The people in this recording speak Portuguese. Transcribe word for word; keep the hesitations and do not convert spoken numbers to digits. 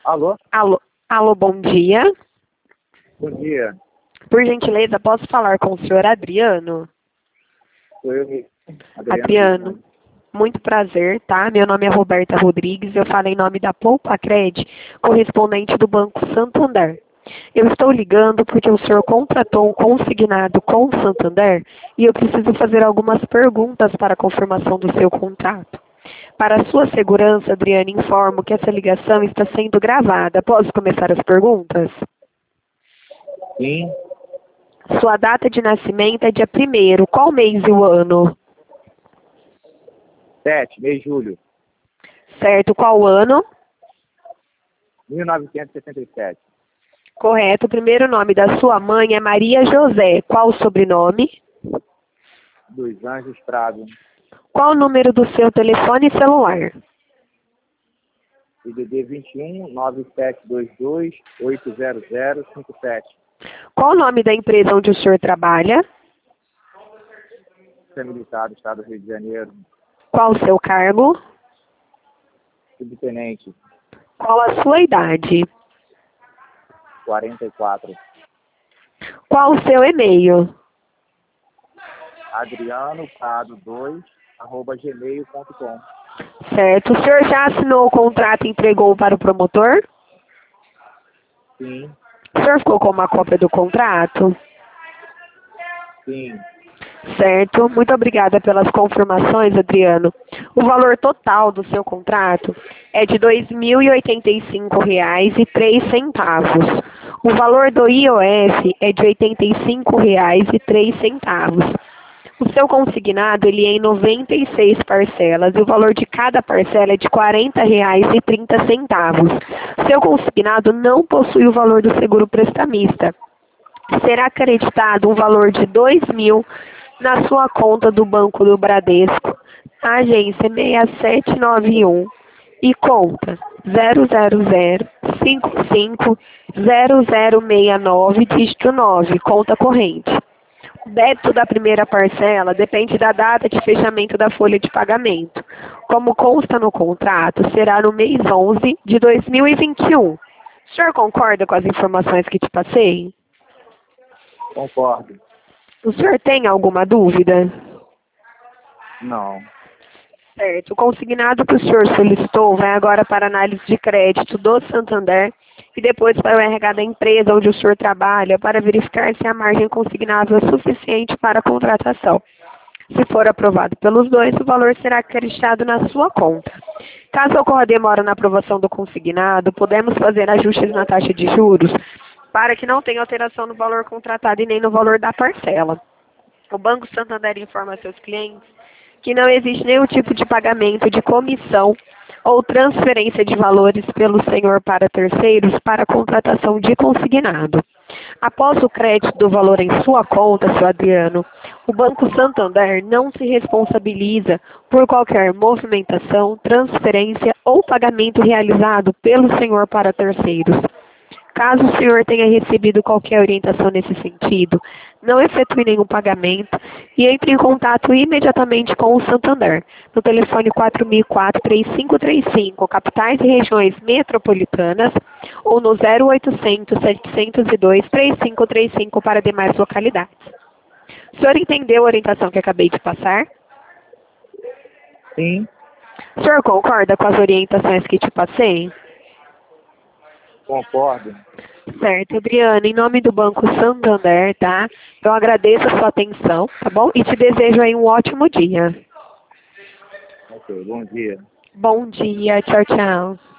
Alô? Alô, alô, bom dia. Bom dia. Por gentileza, posso falar com o senhor Adriano? Sou eu mesmo. Adriano, muito prazer, tá? Meu nome é Roberta Rodrigues, eu falo em nome da Poupa-Cred, correspondente do Banco Santander. Eu estou ligando porque o senhor contratou um consignado com o Santander e eu preciso fazer algumas perguntas para a confirmação do seu contrato. Para a sua segurança, Adriano, informo que essa ligação está sendo gravada. Posso começar as perguntas? Sim. Sua data de nascimento é dia primeiro. Qual mês e o ano? Sete, mês de julho. Certo. Qual ano? mil novecentos e sessenta e sete. Correto. O primeiro nome da sua mãe é Maria José. Qual o sobrenome? Dos Anjos Prado. Qual o número do seu telefone celular? I D D vinte e um, nove sete dois dois, oito zero zero cinco sete. Qual o nome da empresa onde o senhor trabalha? Militar do Estado do Rio de Janeiro. Qual o seu cargo? Subtenente. Qual a sua idade? quarenta e quatro. Qual o seu e-mail? Adriano Prado dois, arroba gmail ponto com. Certo. O senhor já assinou o contrato e entregou para o promotor? Sim. O senhor ficou com uma cópia do contrato? Sim. Certo. Muito obrigada pelas confirmações, Adriano. O valor total do seu contrato é de dois mil e oitenta e cinco reais e três centavos. O valor do I O F é de oitenta e cinco reais e três centavos. O seu consignado ele é em noventa e seis parcelas e o valor de cada parcela é de quarenta reais e trinta centavos. Seu consignado não possui o valor do seguro prestamista. Será acreditado um valor de dois mil na sua conta do Banco do Bradesco, agência seis sete nove um e conta zero zero zero cinco cinco zero zero seis nove, dígito nove, conta corrente. O débito da primeira parcela depende da data de fechamento da folha de pagamento. Como consta no contrato, será no mês onze de dois mil e vinte e um. O senhor concorda com as informações que te passei? Concordo. O senhor tem alguma dúvida? Não. Certo. O consignado que o senhor solicitou vai agora para análise de crédito do Santander e depois para o R H da empresa onde o senhor trabalha para verificar se a margem consignável é suficiente para a contratação. Se for aprovado pelos dois, o valor será acreditado na sua conta. Caso ocorra demora na aprovação do consignado, podemos fazer ajustes na taxa de juros para que não tenha alteração no valor contratado e nem no valor da parcela. O Banco Santander informa a seus clientes que não existe nenhum tipo de pagamento de comissão ou transferência de valores pelo senhor para terceiros para a contratação de consignado. Após o crédito do valor em sua conta, seu Adriano, o Banco Santander não se responsabiliza por qualquer movimentação, transferência ou pagamento realizado pelo senhor para terceiros. Caso o senhor tenha recebido qualquer orientação nesse sentido, não efetue nenhum pagamento e entre em contato imediatamente com o Santander, no telefone quatro mil e quatro, três cinco três cinco, capitais e regiões metropolitanas, ou no zero oitocentos, setecentos e dois, três cinco três cinco para demais localidades. O senhor entendeu a orientação que acabei de passar? Sim. O senhor concorda com as orientações que te passei? Concordo. Certo, Adriana, em nome do Banco Santander, tá? Eu agradeço a sua atenção, tá bom? E te desejo aí um ótimo dia. Ok, bom dia. Bom dia, tchau, tchau.